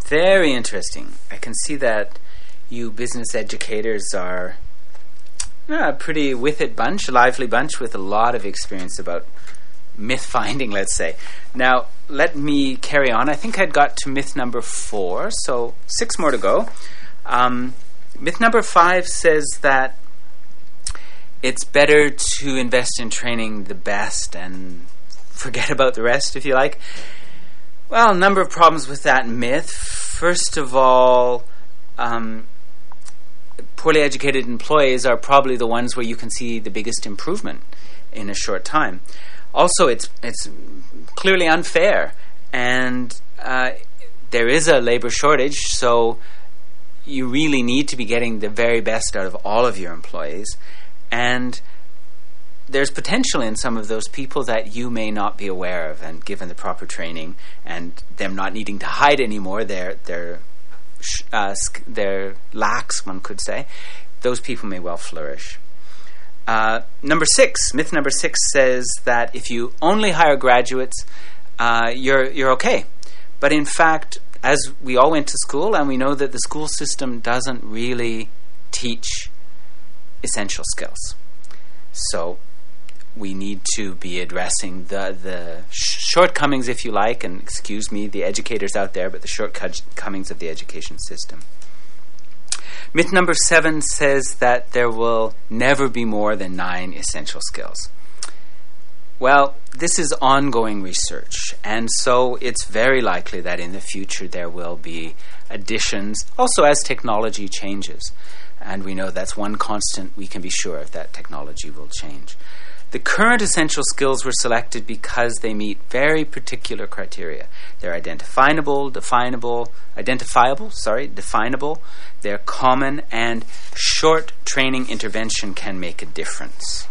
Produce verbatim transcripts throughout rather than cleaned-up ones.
Very interesting. I can see that you business educators are a pretty with-it bunch, a lively bunch with a lot of experience about myth-finding, let's say. Now, let me carry on. I think I'd got to myth number four, so six more to go. Um, myth number five says that it's better to invest in training the best and forget about the rest, if you like. Well, a number of problems with that myth. First of all, um, poorly educated employees are probably the ones where you can see the biggest improvement in a short time. Also, it's it's clearly unfair, and uh, there is a labor shortage, so you really need to be getting the very best out of all of your employees. And there's potential in some of those people that you may not be aware of, and given the proper training and them not needing to hide anymore, their their uh, their lacks, one could say, those people may well flourish. Uh, number six, myth number six says that if you only hire graduates, uh, you're you're okay. But in fact, as we all went to school, and we know that the school system doesn't really teach essential skills. So we need to be addressing the the sh- shortcomings, if you like, and excuse me, the educators out there, but the shortcomings of the education system. Myth number seven says that there will never be more than nine essential skills. Well, this is ongoing research, and so it's very likely that in the future there will be additions, also as technology changes. And we know that's one constant we can be sure of, that technology will change. The current essential skills were selected because they meet very particular criteria. They're identifiable, definable, identifiable, sorry, definable. They're common, and short training intervention can make a difference.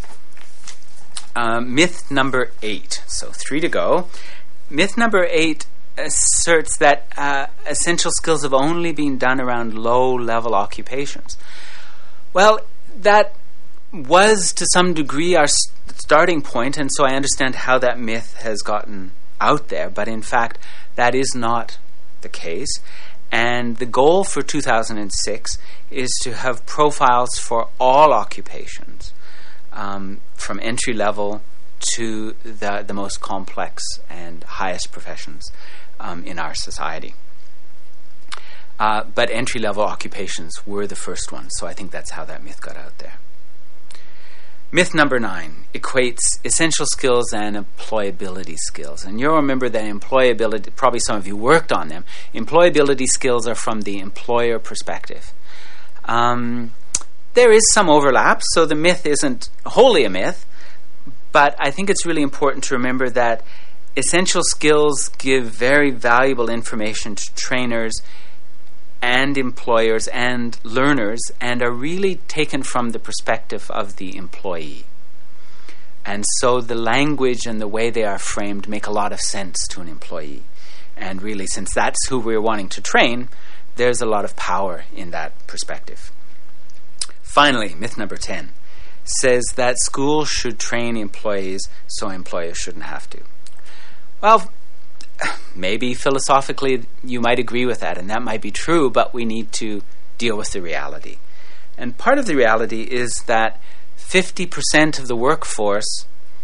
Uh, myth number eight. So three to go. Myth number eight asserts that uh, essential skills have only been done around low-level occupations. Well, that was to some degree our st- starting point, and so I understand how that myth has gotten out there, but in fact that is not the case. And the goal for two thousand six is to have profiles for all occupations, um, from entry level to the, the most complex and highest professions um, in our society. Uh, but entry-level occupations were the first ones, so I think that's how that myth got out there. Myth number nine equates essential skills and employability skills. And you'll remember that employability, probably some of you worked on them, employability skills are from the employer perspective. Um, there is some overlap, so the myth isn't wholly a myth, but I think it's really important to remember that essential skills give very valuable information to trainers and employers and learners, and are really taken from the perspective of the employee. And so the language and the way they are framed make a lot of sense to an employee. And really, since that's who we're wanting to train, there's a lot of power in that perspective. Finally, myth number ten says that schools should train employees so employers shouldn't have to. Well, maybe philosophically you might agree with that, and that might be true, but we need to deal with the reality. And part of the reality is that fifty percent of the workforce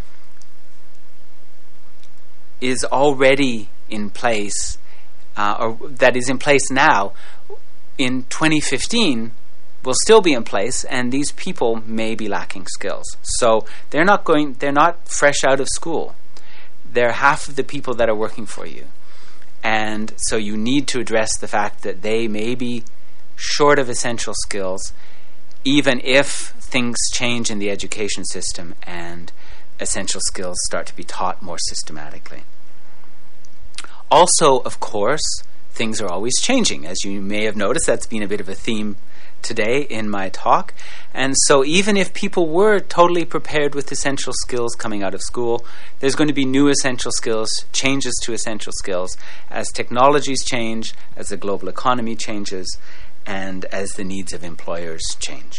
is already in place, uh, or that is in place now. In twenty fifteen, will still be in place, and these people may be lacking skills. So they're not going, they're not fresh out of school. They're half of the people that are working for you. And so you need to address the fact that they may be short of essential skills, even if things change in the education system and essential skills start to be taught more systematically. Also, of course, things are always changing. As you may have noticed, that's been a bit of a theme today in my talk. And so even if people were totally prepared with essential skills coming out of school, there's going to be new essential skills, changes to essential skills as technologies change, as the global economy changes, and as the needs of employers change.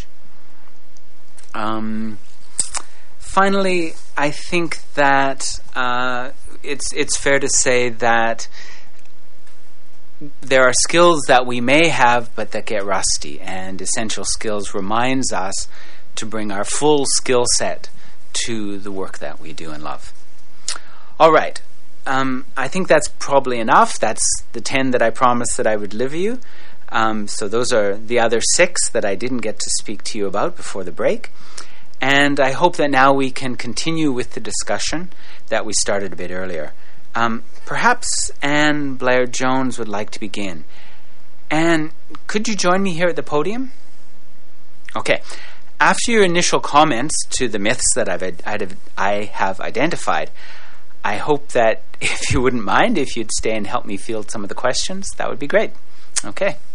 Um, finally, I think that uh, it's it's fair to say that there are skills that we may have but that get rusty, and Essential Skills reminds us to bring our full skill set to the work that we do and love. All right. Um, I think that's probably enough. That's the ten that I promised that I would leave you. Um, so those are the other six that I didn't get to speak to you about before the break. And I hope that now we can continue with the discussion that we started a bit earlier. Um, perhaps Anne Blair-Jones would like to begin. Anne, could you join me here at the podium? Okay. After your initial comments to the myths that I've I'd, I have identified, I hope that if you wouldn't mind, if you'd stay and help me field some of the questions, that would be great. Okay.